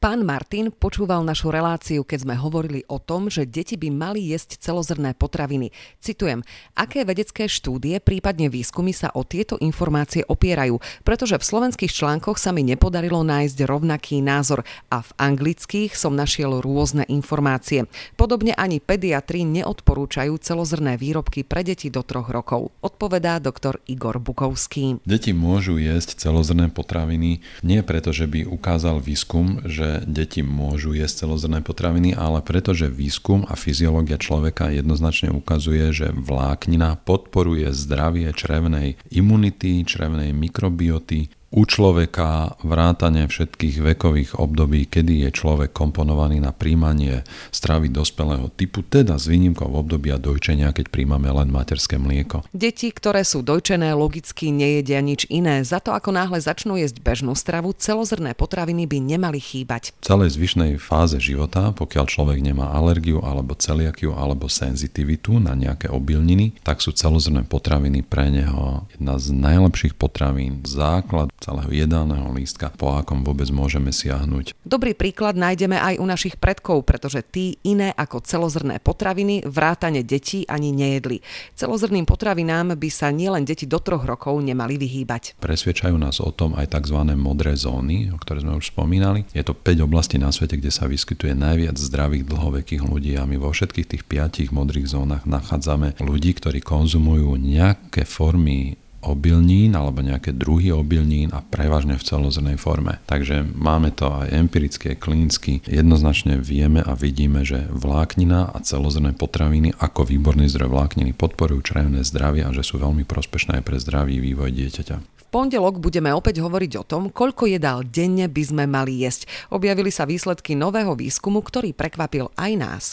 Pán Martin počúval našu reláciu, keď sme hovorili o tom, že deti by mali jesť celozrnné potraviny. Citujem, aké vedecké štúdie, prípadne výskumy sa o tieto informácie opierajú, pretože v slovenských článkoch sa mi nepodarilo nájsť rovnaký názor a v anglických som našiel rôzne informácie. Podobne ani pediatri neodporúčajú celozrnné výrobky pre deti do 3 rokov, odpovedá doktor Igor Bukovský. Deti môžu jesť celozrnné potraviny nie preto, že by ukázal výskum, že deti môžu jesť celozrnné potraviny, ale pretože výskum a fyziológia človeka jednoznačne ukazuje, že vláknina podporuje zdravie črevnej imunity, črevnej mikrobioty, u človeka vrátane všetkých vekových období, kedy je človek komponovaný na príjmanie stravy dospelého typu, teda s výnimkou obdobia dojčenia, keď príjmame len materské mlieko. Deti, ktoré sú dojčené, logicky nejedia nič iné. Za to, ako náhle začnú jesť bežnú stravu, celozrné potraviny by nemali chýbať. V celej zvyšnej fáze života, pokiaľ človek nemá alergiu alebo celiakiu alebo senzitivitu na nejaké obilniny, tak sú celozrné potraviny pre neho jedna z najlepších potravín, základ celého jedálneho lístka, po akom vôbec môžeme siahnuť. Dobrý príklad nájdeme aj u našich predkov, pretože tí iné ako celozrné potraviny vrátane detí ani nejedli. Celozrným potravinám by sa nielen deti do 3 rokov nemali vyhýbať. Presvedčajú nás o tom aj tzv. Modré zóny, o ktoré sme už spomínali. Je to 5 oblastí na svete, kde sa vyskytuje najviac zdravých dlhovekých ľudí a my vo všetkých tých 5 modrých zónach nachádzame ľudí, ktorí konzumujú nejaké formy obilnín alebo nejaké druhy obilnín a prevažne v celozrnej forme. Takže máme to aj empirické, klinicky. Jednoznačne vieme a vidíme, že vláknina a celozrné potraviny ako výborný zdroj vlákniny podporujú črevné zdravie a že sú veľmi prospešné aj pre zdravý vývoj dieťaťa. V pondelok budeme opäť hovoriť o tom, koľko jedál denne by sme mali jesť. Objavili sa výsledky nového výskumu, ktorý prekvapil aj nás.